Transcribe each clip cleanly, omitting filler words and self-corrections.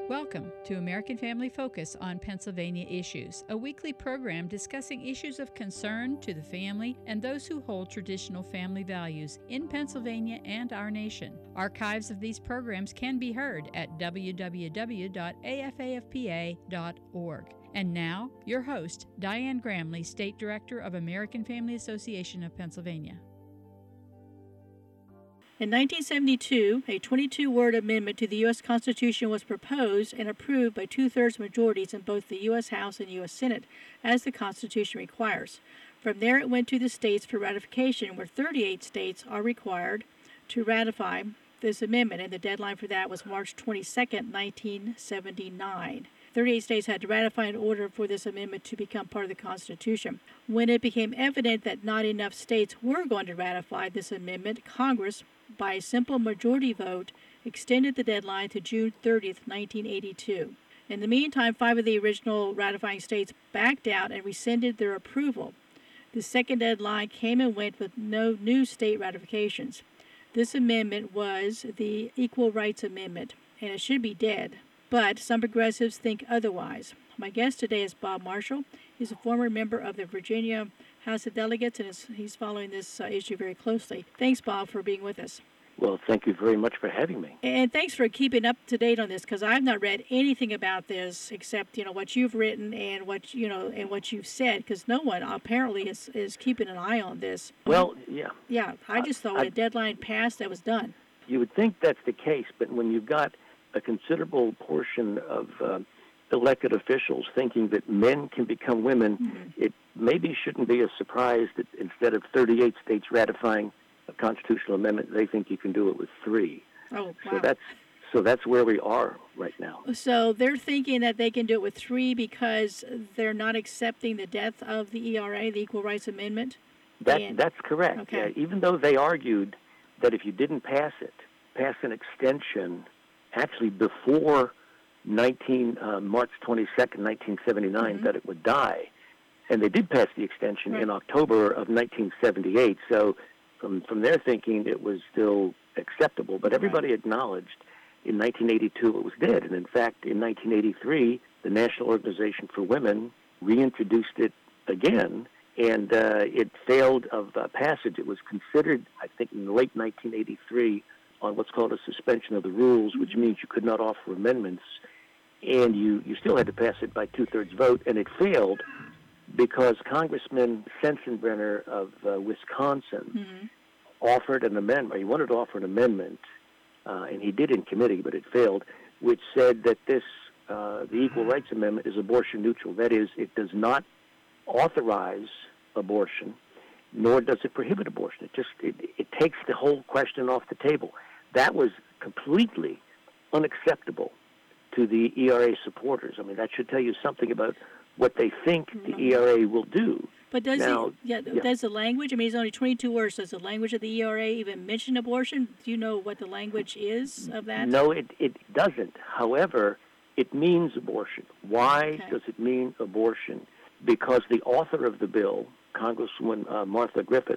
Welcome to American Family Focus on Pennsylvania Issues, a weekly program discussing issues of concern to the family and those who hold traditional family values in Pennsylvania and our nation. Archives of these programs can be heard at www.afafpa.org. And now, your host, Diane Gramley, State Director of American Family Association of Pennsylvania. In 1972, a 22-word amendment to the U.S. Constitution was proposed and approved by two-thirds majorities in both the U.S. House and U.S. Senate, as the Constitution requires. From there, it went to the states for ratification, where 38 states are required to ratify this amendment, and the deadline for that was March 22, 1979. 38 states had to ratify in order for this amendment to become part of the Constitution. When it became evident that not enough states were going to ratify this amendment, Congress, by a simple majority vote, extended the deadline to June 30, 1982. In the meantime, 5 of the original ratifying states backed out and rescinded their approval. The second deadline came and went with no new state ratifications. This amendment was the Equal Rights Amendment, and it should be dead. But some progressives think otherwise. My guest today is Bob Marshall. He's a former member of the Virginia House of Delegates, and he's following this issue very closely. Thanks, Bob, for being with us. Well, thank you very much for having me. And thanks for keeping up to date on this, because I've not read anything about this except what you've written and what you've said, because no one apparently is keeping an eye on this. Well, yeah. Yeah, I just thought when a deadline passed, that was done. You would think that's the case, but when you've got a considerable portion of elected officials thinking that men can become women, it maybe shouldn't be a surprise that instead of 38 states ratifying a constitutional amendment, they think you can do it with 3. Oh, wow. So that's where we are right now. So they're thinking that they can do it with 3 because they're not accepting the death of the ERA, the Equal Rights Amendment? That's correct. Okay. Even though they argued that if you didn't pass an extension actually before March 22nd, 1979, that it would die. And they did pass the extension in October of 1978. So from their thinking, it was still acceptable. But everybody acknowledged in 1982 it was dead. And in fact, in 1983, the National Organization for Women reintroduced it again, and it failed of passage. It was considered, I think, in late 1983 on what's called a suspension of the rules, which means you could not offer amendments, and you still had to pass it by two-thirds vote, and it failed because Congressman Sensenbrenner of Wisconsin offered an amendment. He wanted to offer an amendment, and he did in committee, but it failed, which said that the Equal Rights Amendment is abortion neutral. That is, it does not authorize abortion, nor does it prohibit abortion. It takes the whole question off the table. That was completely unacceptable to the ERA supporters. I mean, that should tell you something about what they think the ERA will do. But does the language, I mean, it's only 22 words, does the language of the ERA even mention abortion? Do you know what the language is of that? No, it doesn't. However, it means abortion. Why does it mean abortion? Because the author of the bill, Congresswoman Martha Griffiths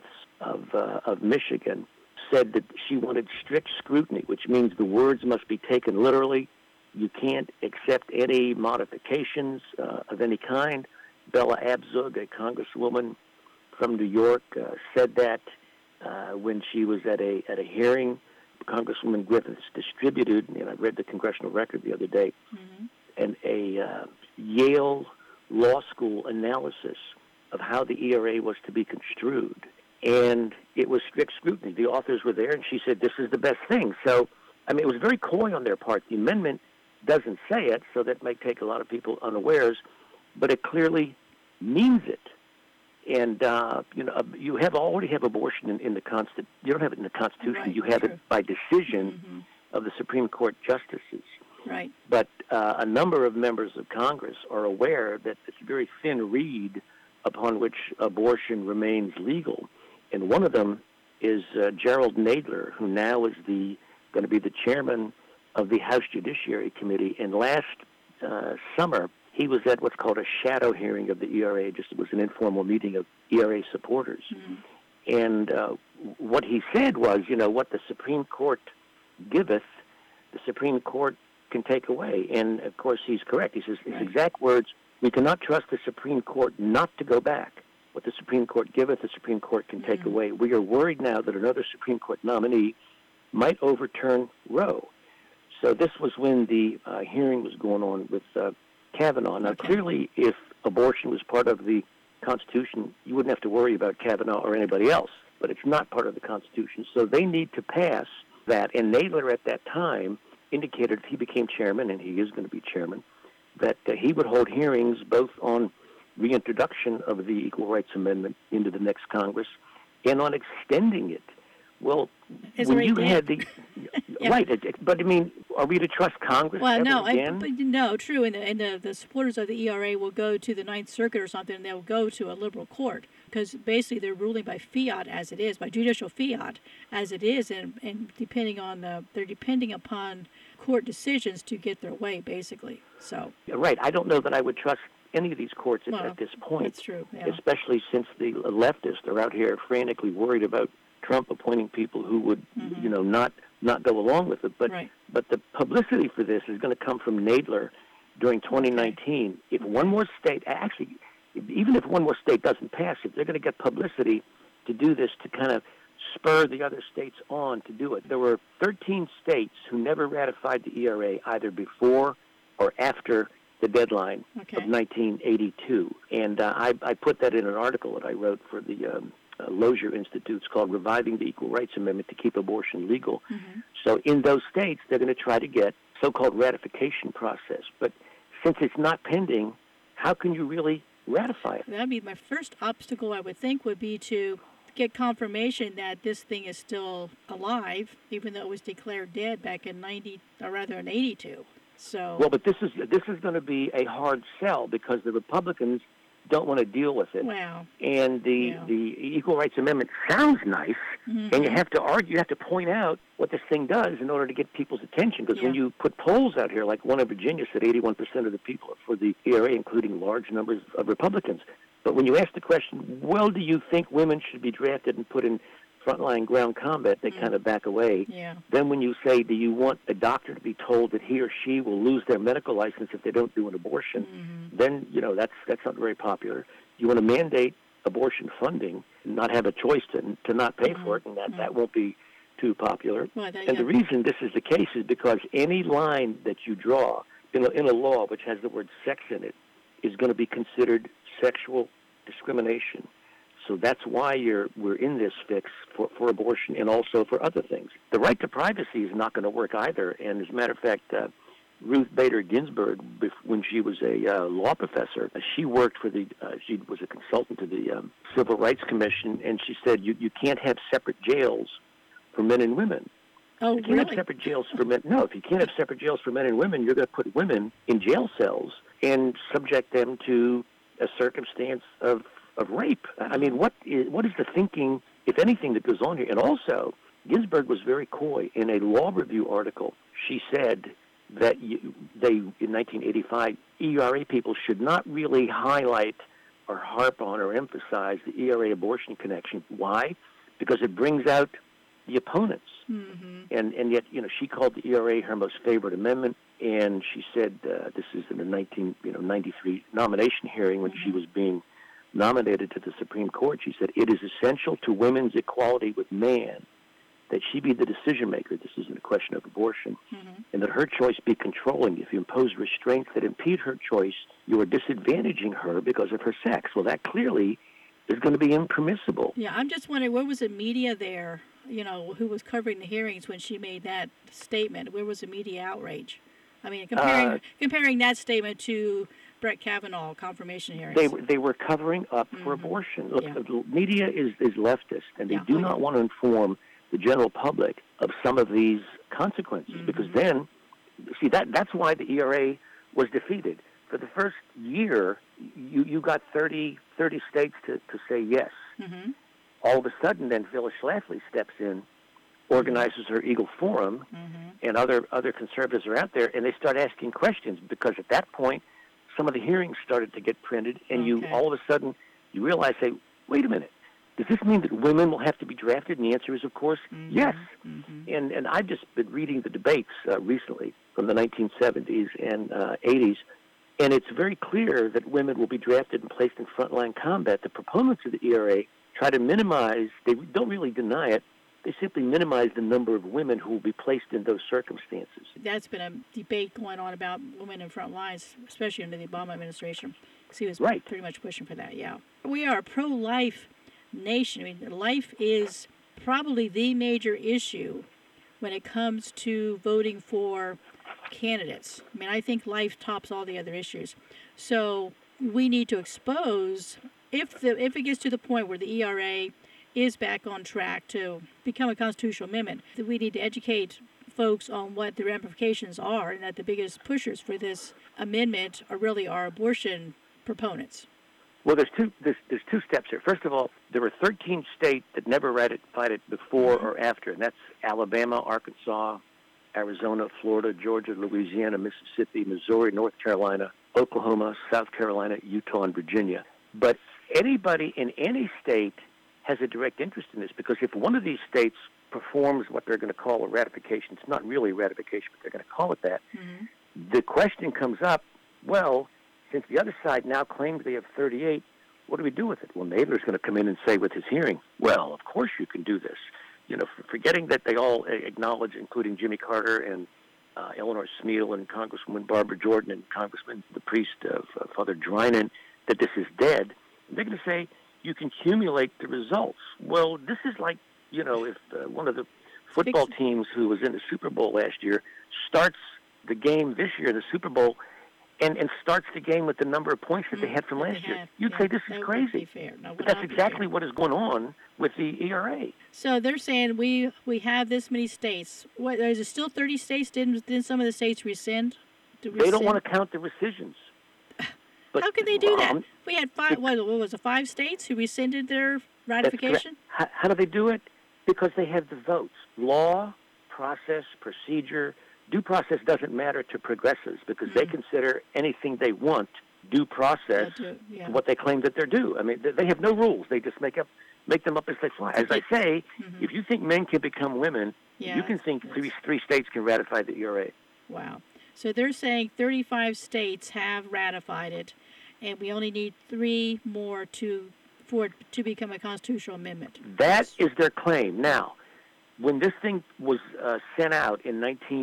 of Michigan, said that she wanted strict scrutiny, which means the words must be taken literally. You can't accept any modifications of any kind. Bella Abzug, a congresswoman from New York, said that when she was at a hearing. Congresswoman Griffiths distributed, and I read the congressional record the other day, and a Yale Law School analysis of how the ERA was to be construed. And it was strict scrutiny. The authors were there, and she said, this is the best thing. So, I mean, it was very coy on their part. The amendment doesn't say it, so that might take a lot of people unawares, but it clearly means it. And, you already have abortion in the Constitution. You don't have it in the Constitution. Right, you have it by decision of the Supreme Court justices. Right. But a number of members of Congress are aware that it's a very thin reed upon which abortion remains legal. And one of them is Gerald Nadler, who now is going to be the chairman of the House Judiciary Committee. And last summer, he was at what's called a shadow hearing of the ERA. It was an informal meeting of ERA supporters. And what he said was, what the Supreme Court giveth, the Supreme Court can take away. And, of course, he's correct. He says, his Right. exact words, we cannot trust the Supreme Court not to go back. What the Supreme Court giveth, the Supreme Court can take away. We are worried now that another Supreme Court nominee might overturn Roe. So this was when the hearing was going on with Kavanaugh. Now, clearly, if abortion was part of the Constitution, you wouldn't have to worry about Kavanaugh or anybody else. But it's not part of the Constitution. So they need to pass that. And Nadler at that time indicated if he became chairman, and he is going to be chairman, that he would hold hearings both on reintroduction of the Equal Rights Amendment into the next Congress and on extending it. Well, when you had the right, but I mean, are we to trust Congress? Well, no, again? No, true. And the supporters of the ERA will go to the Ninth Circuit or something, and they'll go to a liberal court because basically they're ruling by fiat as it is, by judicial fiat as it is, and depending upon court decisions to get their way, basically. So right, I don't know that I would trust any of these courts at this point. That's true, yeah. Especially since the leftists are out here frantically worried about Trump appointing people who would, not go along with it. But but the publicity for this is going to come from Nadler during 2019. Okay. If one more state, even if one more state doesn't pass it, they're going to get publicity to do this to kind of spur the other states on to do it. There were 13 states who never ratified the ERA either before or after the deadline of 1982. And I put that in an article that I wrote for the Lozier Institute. It's called Reviving the Equal Rights Amendment to Keep Abortion Legal. Mm-hmm. So in those states, they're going to try to get so-called ratification process. But since it's not pending, how can you really ratify it? That'd be my first obstacle, I would think, would be to get confirmation that this thing is still alive, even though it was declared dead back in 82. So well, but this is going to be a hard sell because the Republicans don't want to deal with it. Wow. And the Equal Rights Amendment sounds nice, and you have to argue, you have to point out what this thing does in order to get people's attention. Because when you put polls out here, like one in Virginia said 81% of the people are for the ERA, including large numbers of Republicans. But when you ask the question, well, do you think women should be drafted and put in frontline ground combat, they kind of back away. Yeah. Then when you say, do you want a doctor to be told that he or she will lose their medical license if they don't do an abortion, then, that's not very popular. You want to mandate abortion funding, not have a choice to not pay for it, and that won't be too popular. Well, the reason this is the case is because any line that you draw in a law which has the word sex in it is going to be considered sexual discrimination. So that's why we're in this fix for abortion and also for other things. The right to privacy is not going to work either. And as a matter of fact, Ruth Bader Ginsburg, when she was a law professor, she worked for she was a consultant to the Civil Rights Commission, and she said you can't have separate jails for men and women. Oh, you can't have separate jails for men. No, if you can't have separate jails for men and women, you're going to put women in jail cells and subject them to a circumstance of rape. I mean, what is the thinking, if anything, that goes on here? And also, Ginsburg was very coy. In a law review article, she said that in 1985, ERA people should not really highlight or harp on or emphasize the ERA abortion connection. Why? Because it brings out the opponents. Mm-hmm. And yet, she called the ERA her most favorite amendment, and she said, this is in the 1993 nomination hearing when she was being nominated to the Supreme Court, she said, it is essential to women's equality with man that she be the decision maker. This isn't a question of abortion. Mm-hmm. And that her choice be controlling. If you impose restraints that impede her choice, you are disadvantaging her because of her sex. Well, that clearly is going to be impermissible. Yeah, I'm just wondering, where was the media there, who was covering the hearings when she made that statement? Where was the media outrage? I mean, comparing that statement to Brett Kavanaugh confirmation hearings. They were covering up for abortion. Look, the media is leftist, and they do not want to inform the general public of some of these consequences, because then, see, that's why the ERA was defeated. For the first year, you got 30 states to say yes. Mm-hmm. All of a sudden, then Phyllis Schlafly steps in, organizes her Eagle Forum, and other conservatives are out there, and they start asking questions, because at that point, some of the hearings started to get printed, and you all of a sudden, you realize, say, wait a minute, Does this mean that women will have to be drafted? And the answer is, of course, yes. And I've just been reading the debates recently from the 1970s and 80s, and it's very clear that women will be drafted and placed in frontline combat. The proponents of the ERA try to minimize, they don't really deny it, they simply minimize the number of women who will be placed in those circumstances. That's been a debate going on about women in front lines, especially under the Obama administration. Because he was pretty much pushing for that, yeah. We are a pro-life nation. I mean, life is probably the major issue when it comes to voting for candidates. I mean, I think life tops all the other issues. So we need to expose, if it gets to the point where the ERA is back on track to become a constitutional amendment, that we need to educate folks on what the ramifications are, and that the biggest pushers for this amendment are really our abortion proponents. Well, there's two steps here. First of all, there were 13 states that never ratified it before or after, and that's Alabama, Arkansas, Arizona, Florida, Georgia, Louisiana, Mississippi, Missouri, North Carolina, Oklahoma, South Carolina, Utah, and Virginia. But anybody in any state has a direct interest in this, because if one of these states performs what they're going to call a ratification, it's not really a ratification, but they're going to call it that, the question comes up, well, since the other side now claims they have 38, what do we do with it? Well, Nadler's going to come in and say with his hearing, well, of course you can do this. You know, forgetting that they all acknowledge, including Jimmy Carter and Eleanor Smeal and Congresswoman Barbara Jordan and Congressman the priest Father Drinan, that this is dead. They're going to say you can accumulate the results. Well, this is like, you know, if one of the football teams who was in the Super Bowl last year starts the game this year, the Super Bowl, and starts the game with the number of points that they had from last year. You'd say this is crazy. No, but that's exactly what is going on with the ERA. So they're saying we have this many states. What, is it still 30 states? Didn't some of the states rescind? They don't want to count the rescissions. But, how can they do that? We had five. What was it? 5 states who rescinded their ratification. How do they do it? Because they have the votes. Law, process, procedure. Due process doesn't matter to progressives because they consider anything they want due process what they claim that they're due. I mean, they have no rules. They just make them up as they fly. As I say, if you think men can become women, you can think three states can ratify the ERA. Wow. So they're saying 35 states have ratified it, and we only need 3 more for it to become a constitutional amendment. That is their claim. Now, when this thing was sent out in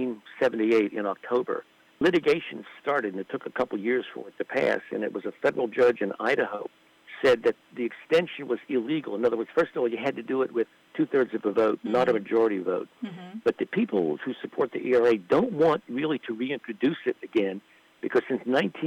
1978 in October, litigation started, and it took a couple years for it to pass, and it was a federal judge in Idaho said that the extension was illegal. In other words, first of all, you had to do it with 2/3 of a vote, not a majority vote. But the people who support the ERA don't want really to reintroduce it again because since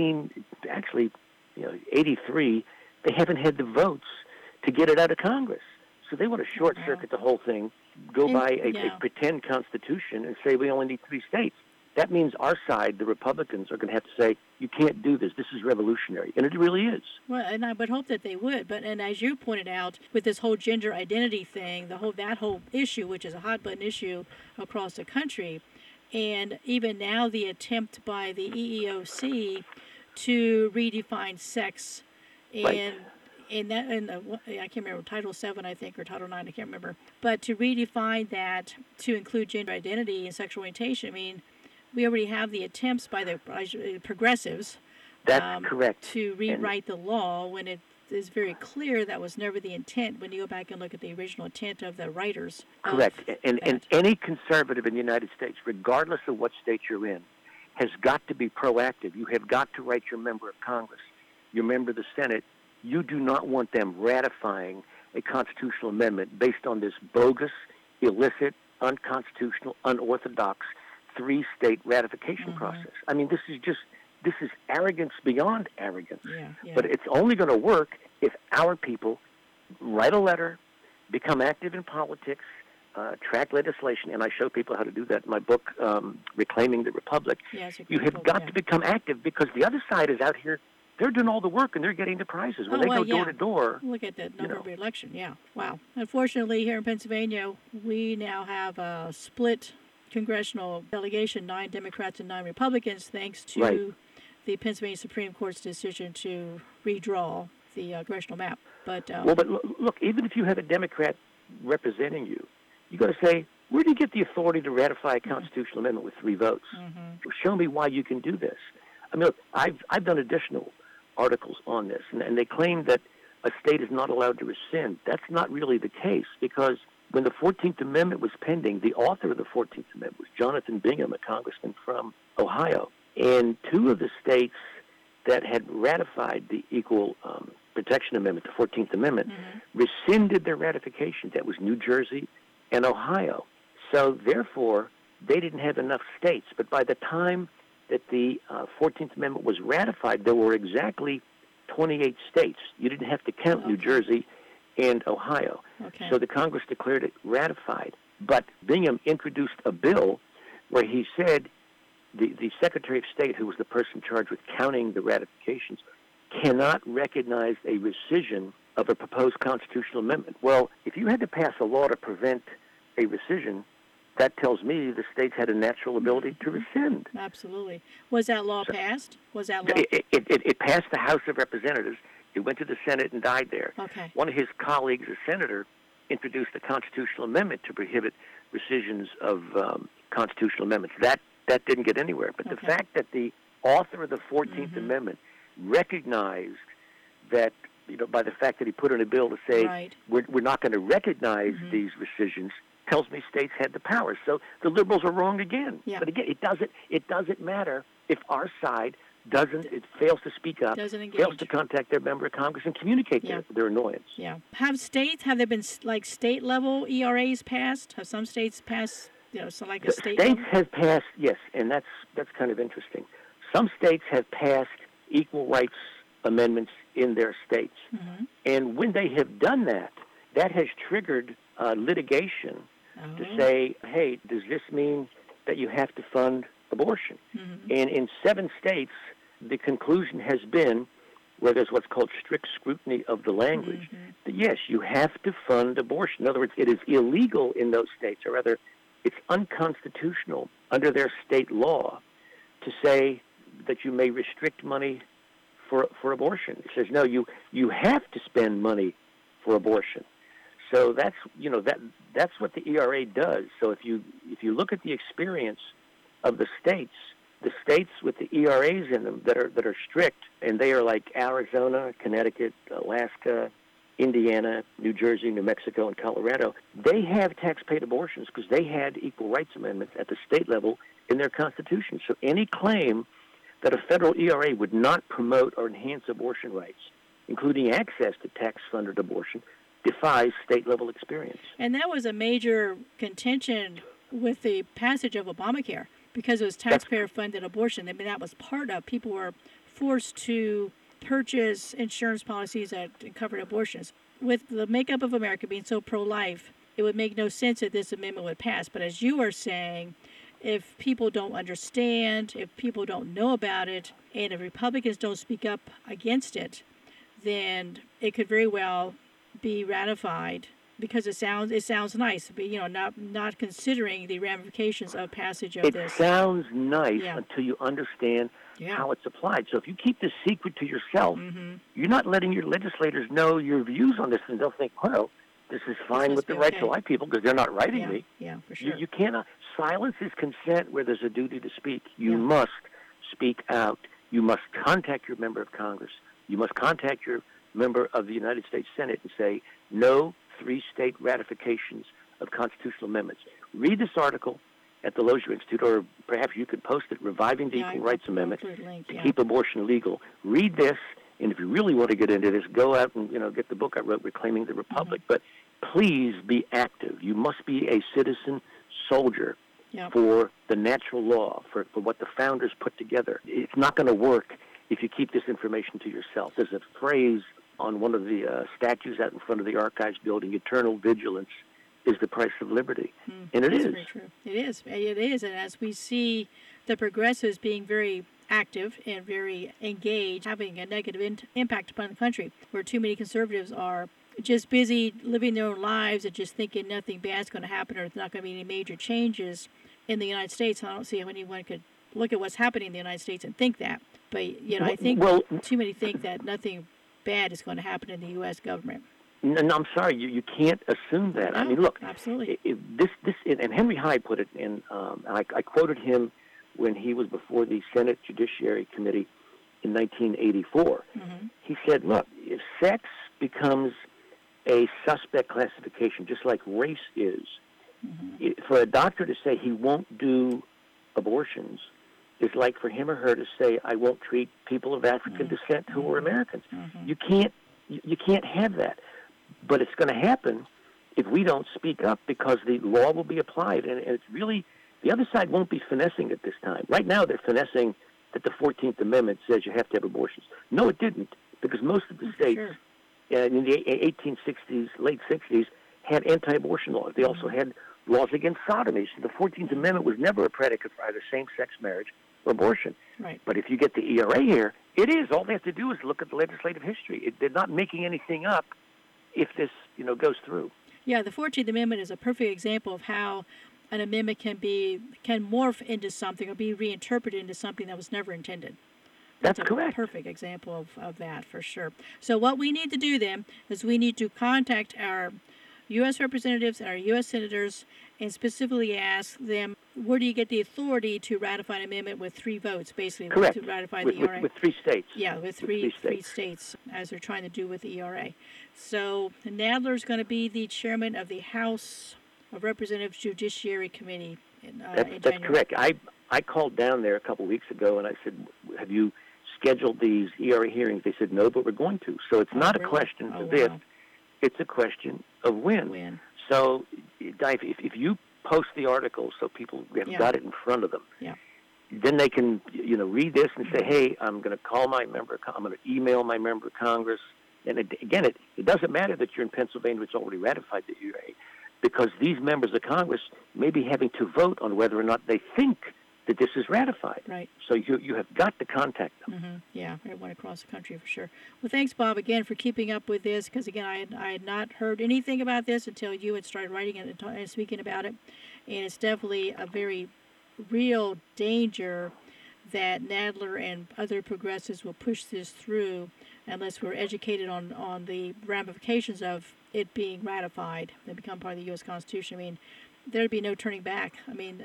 83, they haven't had the votes to get it out of Congress. So they want to short-circuit the whole thing, go by a pretend constitution and say we only need 3 states. That means our side, the Republicans, are going to have to say, you can't do this. This is revolutionary. And it really is. Well, and I would hope that they would. And as you pointed out, with this whole gender identity thing, that whole issue, which is a hot-button issue across the country, and even now the attempt by the EEOC to redefine sex I can't remember, Title VII, I think, or Title IX, I can't remember. But to redefine that to include gender identity and sexual orientation, I mean, we already have the attempts by the progressives That's correct. To rewrite the law when it is very clear that was never the intent when you go back and look at the original intent of the writers. Correct. And any conservative in the United States, regardless of what state you're in, has got to be proactive. You have got to write your member of Congress, your member of the Senate. You do not want them ratifying a constitutional amendment based on this bogus, illicit, unconstitutional, unorthodox 3-state ratification process. I mean, this is arrogance beyond arrogance. Yeah. But it's only going to work if our people write a letter, become active in politics, track legislation, and I show people how to do that in my book, Reclaiming the Republic. You have got to become active because the other side is out here. They're doing all the work, and they're getting the prizes. When they go door to door. Look at the number of election. Wow. Unfortunately, here in Pennsylvania, we now have a split congressional delegation, 9 Democrats and 9 Republicans, thanks to the Pennsylvania Supreme Court's decision to redraw the congressional map. But look, even if you have a Democrat representing you, you got to say, where do you get the authority to ratify a constitutional amendment with 3 votes? Show me why you can do this. I mean, look, I've done additional articles on this, and they claim that a state is not allowed to rescind. That's not really the case, because when the 14th Amendment was pending, the author of the 14th Amendment was Jonathan Bingham, a congressman from Ohio. And 2 of the states that had ratified the Equal Protection Amendment, the 14th Amendment, rescinded their ratifications. That was New Jersey and Ohio. So, therefore, they didn't have enough states. But by the time that the 14th Amendment was ratified, there were exactly 28 states. You didn't have to count New Jersey and Ohio. So the Congress declared it ratified. But Bingham introduced a bill where he said the Secretary of State, who was the person charged with counting the ratifications, cannot recognize a rescission of a proposed constitutional amendment. Well, if you had to pass a law to prevent a rescission, that tells me the states had a natural ability to rescind. Absolutely. Was that law passed? It passed the House of Representatives. It went to the Senate and died there. One of his colleagues, a senator, introduced a constitutional amendment to prohibit rescissions of constitutional amendments. That didn't get anywhere. But the fact that the author of the 14th Amendment recognized that, by the fact that he put in a bill to say we're not going to recognize these rescissions, tells me states had the power. So the liberals are wrong again. But again, it doesn't matter if our side it fails to speak up, fails to contact their member of Congress and communicate their annoyance. Have there been like state level ERAs passed? Have some states passed, so like a state States level? have passed, yes, and that's kind of interesting. Some states have passed equal rights amendments in their states. And when they have done that, that has triggered litigation to say, hey, does this mean that you have to fund abortion? And in 7 states, the conclusion has been, where there's what's called strict scrutiny of the language, that yes, you have to fund abortion. In other words, it is illegal in those states, or rather, it's unconstitutional under their state law to say that you may restrict money for abortion. It says, no, you have to spend money for abortion. So that's what the ERA does. So if you look at the experience of the states with the ERAs in them that are strict, and they are like Arizona, Connecticut, Alaska, Indiana, New Jersey, New Mexico, and Colorado, they have tax-paid abortions because they had equal rights amendments at the state level in their constitution. So any claim that a federal ERA would not promote or enhance abortion rights, including access to tax-funded abortion, defies state-level experience. And that was a major contention with the passage of Obamacare, because it was taxpayer-funded abortion. I mean, that was part of. People were forced to purchase insurance policies that covered abortions. With the makeup of America being so pro-life, it would make no sense that this amendment would pass. But as you are saying, if people don't understand, if people don't know about it, and if Republicans don't speak up against it, then it could very well be ratified, because it sounds nice, but not considering the ramifications of passage of this. It sounds nice until you understand how it's applied. So if you keep this secret to yourself, you're not letting your legislators know your views on this, and they'll think, well, this is fine with the right to life people because they're not writing me. Yeah, for sure. You cannot. Silence is consent where there's a duty to speak. You must speak out. You must contact your member of Congress. You must contact your member of the United States Senate and say, no 3-state ratifications of constitutional amendments. Read this article at the Lozier Institute, or perhaps you could post it, Reviving the Equal Rights Amendment to Keep Abortion Legal. Read this, and if you really want to get into this, go out and get the book I wrote, Reclaiming the Republic. But please be active. You must be a citizen soldier for the natural law, for what the founders put together. It's not going to work if you keep this information to yourself. There's a phrase on one of the statues out in front of the Archives building, eternal vigilance is the price of liberty. And it is. Very true. It is. It is. And as we see the progressives being very active and very engaged, having a negative impact upon the country, where too many conservatives are just busy living their own lives and just thinking nothing bad's going to happen, or there's not going to be any major changes in the United States. I don't see how anyone could look at what's happening in the United States and think that. But, I think too many think that nothing bad is going to happen in the U.S. government. No, I'm sorry, you can't assume that. No, I mean, look, absolutely. And Henry Hyde put it in, I quoted him when he was before the Senate Judiciary Committee in 1984. He said, look, if sex becomes a suspect classification, just like race is, for a doctor to say he won't do abortions is like for him or her to say, I won't treat people of African descent who are Americans. You can't have that. But it's going to happen if we don't speak up, because the law will be applied. And it's really, the other side won't be finessing it this time. Right now they're finessing that the 14th Amendment says you have to have abortions. No, it didn't, because most of the states in the 1860s, late 60s, had anti-abortion laws. They also had laws against sodomy. So the 14th Amendment was never a predicate for either same-sex marriage or abortion. Right. But if you get the ERA here, it is. All they have to do is look at the legislative history. They're not making anything up if this, goes through. Yeah, the 14th Amendment is a perfect example of how an amendment can morph into something or be reinterpreted into something that was never intended. That's correct. A perfect example of that, for sure. So what we need to do then is we need to contact our U.S. representatives and our U.S. senators and specifically ask them, where do you get the authority to ratify an amendment with 3 votes, basically, Correct. To ratify the ERA? With 3 states. Yeah, with three states, as they're trying to do with the ERA. So Nadler is going to be the chairman of the House of Representatives Judiciary Committee in That's January. correct. I called down there a couple of weeks ago, and I said, have you scheduled these ERA hearings? They said, no, but we're going to. So it's not a question of if, it's a question of when. So if you post the article so people have got it in front of them, then they can read this and say, hey, I'm going to call my member, I'm going to email my member of Congress. And again, it doesn't matter that you're in Pennsylvania, it's already ratified the ERA, because these members of Congress may be having to vote on whether or not they think that this is ratified. Right. So you have got to contact them. Yeah, everyone across the country for sure. Well, thanks, Bob, again, for keeping up with this, because, again, I had not heard anything about this until you had started writing it and speaking about it. And it's definitely a very real danger that Nadler and other progressives will push this through unless we're educated on the ramifications of it being ratified and become part of the U.S. Constitution. I mean, there'd be no turning back. I mean,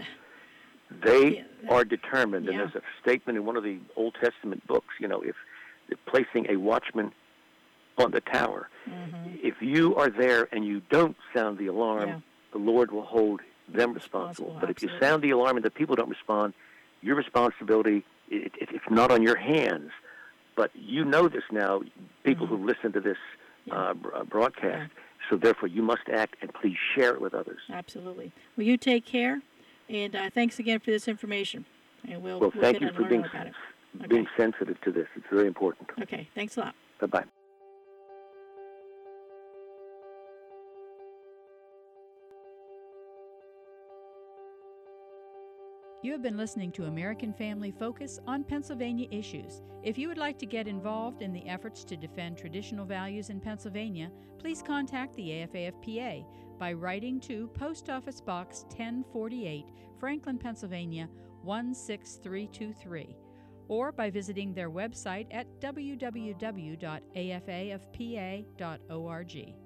they are determined, and there's a statement in one of the Old Testament books, if placing a watchman on the tower, if you are there and you don't sound the alarm, the Lord will hold them responsible. But if you sound the alarm and the people don't respond, your responsibility, it's not on your hands. But you know this now, people who listen to this broadcast, so therefore you must act, and please share it with others. Absolutely. Well, you take care, and thanks again for this information. And we'll thank you for being sensitive to this. It's very important. Okay, thanks a lot. Bye-bye. You have been listening to American Family Focus on Pennsylvania issues. If you would like to get involved in the efforts to defend traditional values in Pennsylvania, please contact the AFA-FPA by writing to Post Office Box 1048, Franklin, Pennsylvania 16323, or by visiting their website at www.afafpa.org.